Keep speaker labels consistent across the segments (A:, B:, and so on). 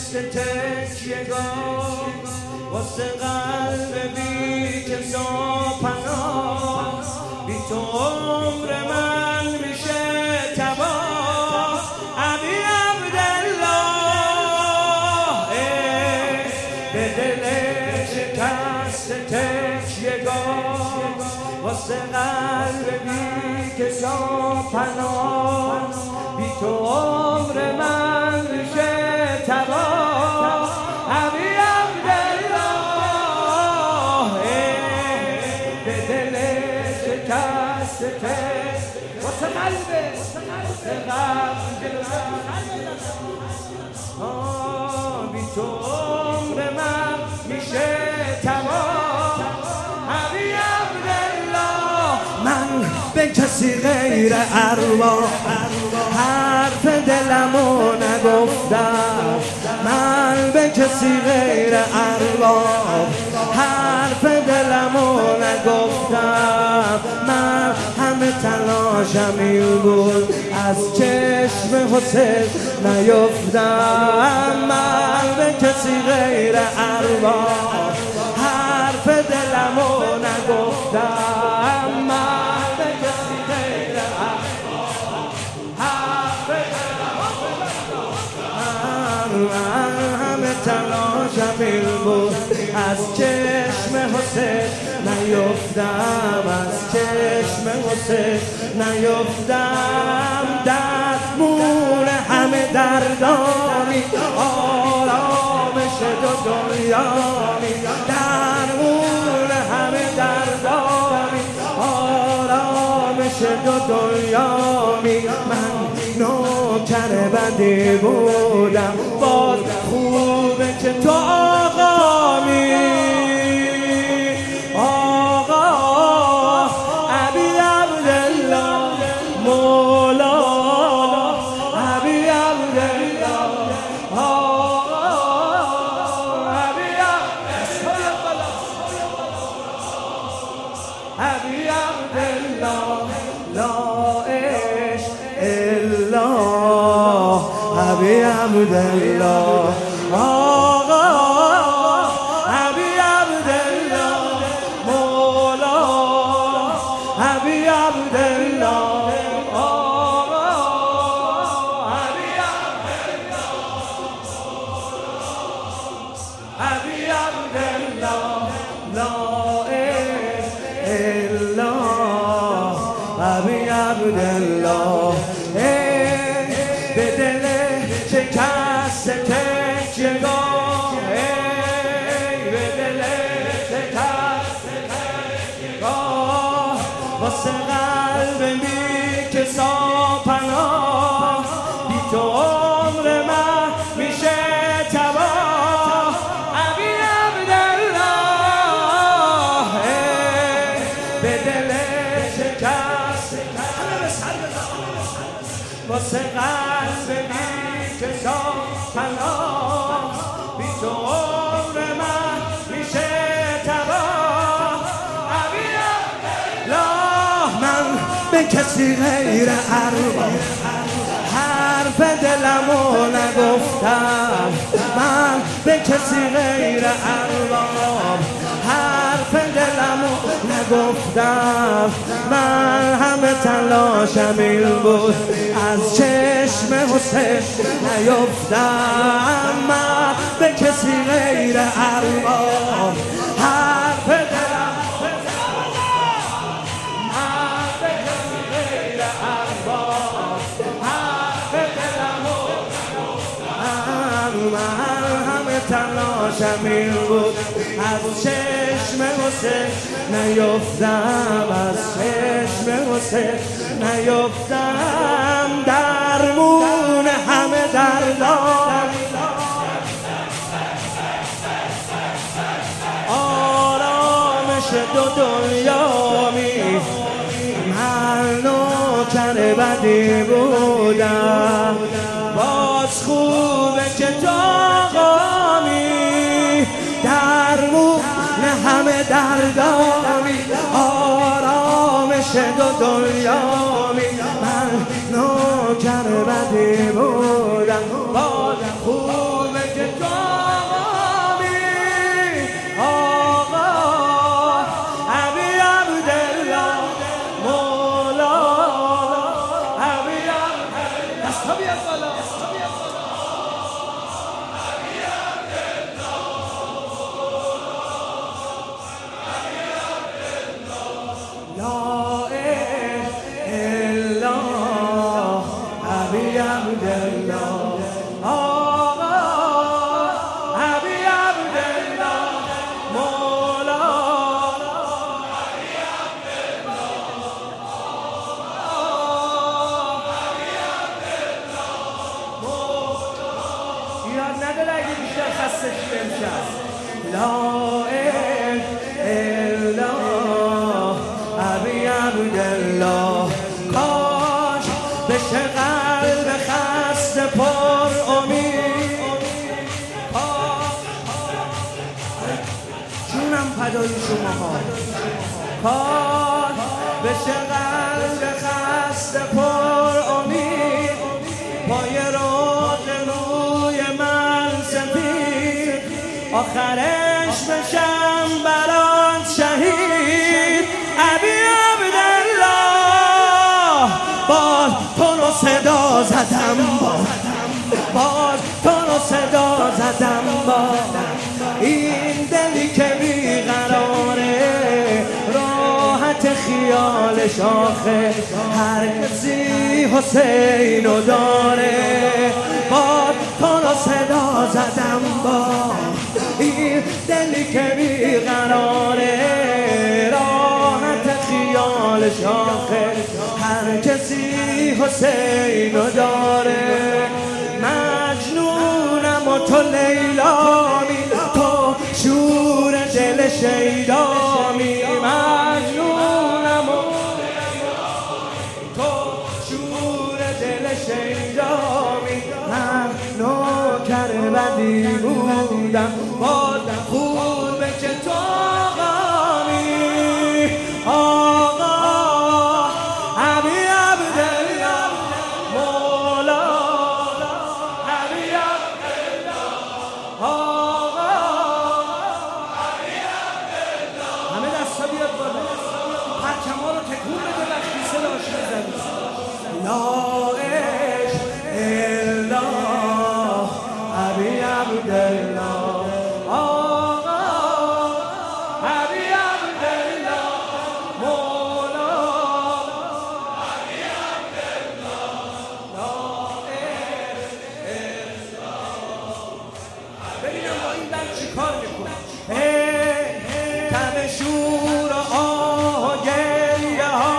A: تکیه‌گاه واسه قلب بی کس و پناه، بی تو عمر من میشه تباه. ابی عبدالله به دل شکست تکیه‌گاه واسه قلب بی کس و پناه، بی تو عمر من میشه تباه. ابی عبدالله به دل شکست واسه قلبه بی تو عمر من میشه تمام. ابی عبدالله من به کسی غیر ارواح حرف دلمو نگفتم، من به کسی غیر ارواح حرف دلمو نگفتم. من همه تلاشم این بود از چشم حسین نیفتم، من به کسی غیر ارواح حرف دلمو نگفتم، من به کسی غیر ارواح حرف دلمو نگفتم. من همه تلاشم این بود از چشم حسین نیفتم، از چشم حسین نیفتم. درمون همه دردانی آرامش دو دنیانی، درمون همه دردانی آرامش دو دنیانی. من نوکر بدی بودم، باز خوبه که تو آقامی. آقا ابی عبدالله مولا، ابی عبدالله آقا ابی عبدالله، ابی عبدالله لا عشق الا ابی عبدالله آقا ابی عبدالله مولا، ابی عبدالله آقا ابی عبدالله، ابی عبدالله لا عشق الا ابی عبدالله. به دل شکست تکیه‌گاه، به دل شکست تکیه‌گاه واسه قلب بی کس و پناه، بی تو عمر من میشه تباه. ابی عبدالله به دل شکست واسه قلب بی کس و پناه، بی تو عمر من میشه تباه. ابی عبدالله من به کسی غیر ارواح حرف دلمو نگفتم، من به کسی غیر ارواح حرف دلمو نگفتم. من همه تلاشم این بود از چشم حسین نیفتم، من به کسی غیر ارواح حرف دلمو من به کسی غیر ارواح حرف دلمو نگفتم. من همه تلاشم این بود از چشم حسین نیفتم، از چشم حسین نیفتم. درمون همه دردان آرامش دو دنیامی، من نوکر بدی بودم، باز خوبه که تو آقامی. درمون همه دردانی آرامش دو دنیامی، من نوکر بدی بودم، باز خوبه که تو استا بیاد بالا. لا الا ابی عبدالله آقا ابی عبدالله مولا ابی عبدالله ابی عبدالله مولا ایراد نداره اگه بیشتر خسته شده امشب. لا الا ابی عبدالله کاش بشه قلب خسته پر امید جونم فدای شماها. کاش بشه قلب خسته پر امید پای روز روی من سفید آخرش بشم برات شهید. ابی عبدالله باز تو رو صدا زدم باز تو رو صدا زدم این دلی که بیقراره راحت خیالش آخه هر کسی حسینو داره. باز تو رو صدا زدم این دلی که بیقراره راحت خیالش آخه هر کسی حسینو داره. مجنونم و تو لیلامی تو شور دل شیدامی. مجنونم و تو شور دل شیدامی. من نوکر بدی بودم باز خوبه که تو آقامی. آقا ابی عبدالله مولا ابی عبدالله آقا ابی عبدالله. همه دستا بیاد بالا پرچما رو تکون بده وقتی صداش بزنی. لا الا ابی عبدالله آقا ابی عبدالله مولا ابی عبدالله لا الا. ببینم با این بند چی کار میکنه. تن شور و آه و گریه ها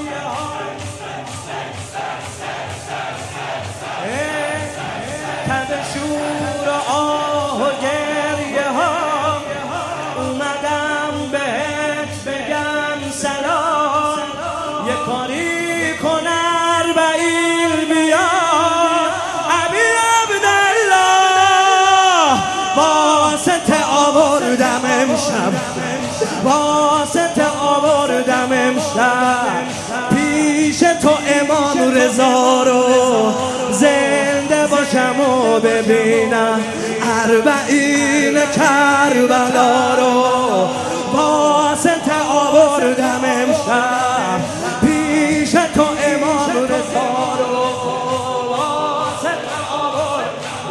A: تن شور و آه و گریه ها اومدم بهت بگم سلام یه کاری کن اربعین بیا. ابی عبدالله واسطه آوردم امشب واسطه آوردم امشب پیش تو امام رضا رو زنده باشم و ببینم اربعین کربلا رو. واسطه آوردم امشب پیش تو امام رضا رو واسطه آوردم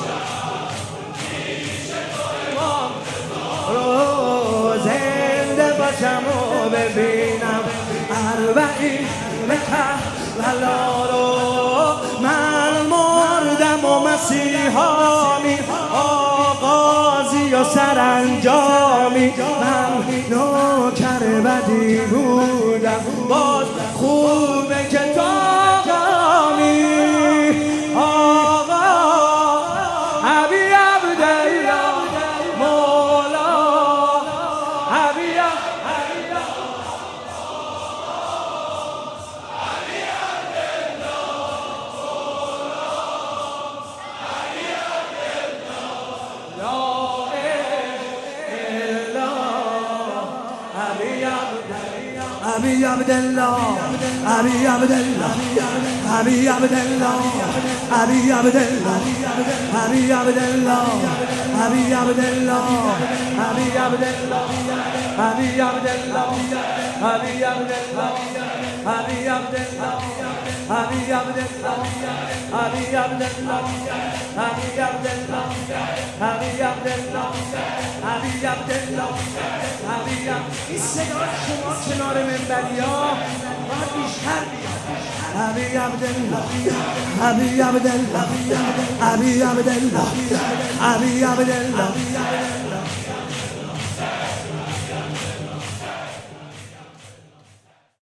A: پیش تو امام رو زنده باشم و ببینم اربعین کربلا رو. من مردم و مسیحامی آغازی و سرانجامی. من نوکر بدی بودم باز خوبه که تو آقامی. آقا ابی عبدالله مولا ابی عبدالله ابی عبدالله ابی عبدالله ابی عبدالله ابی عبدالله ابی عبدالله ابی عبدالله ابی عبدالله ابی عبدالله ابی عبدالله ابی عبدالله علی عبدالله علی عبدالله علی عبدالله علی عبدالله علی عبدالله علی عبدالله. این صدا شما کنار منبریا باید بیشتر بیاد. علی عبدالله علی عبدالله علی عبدالله علی عبدالله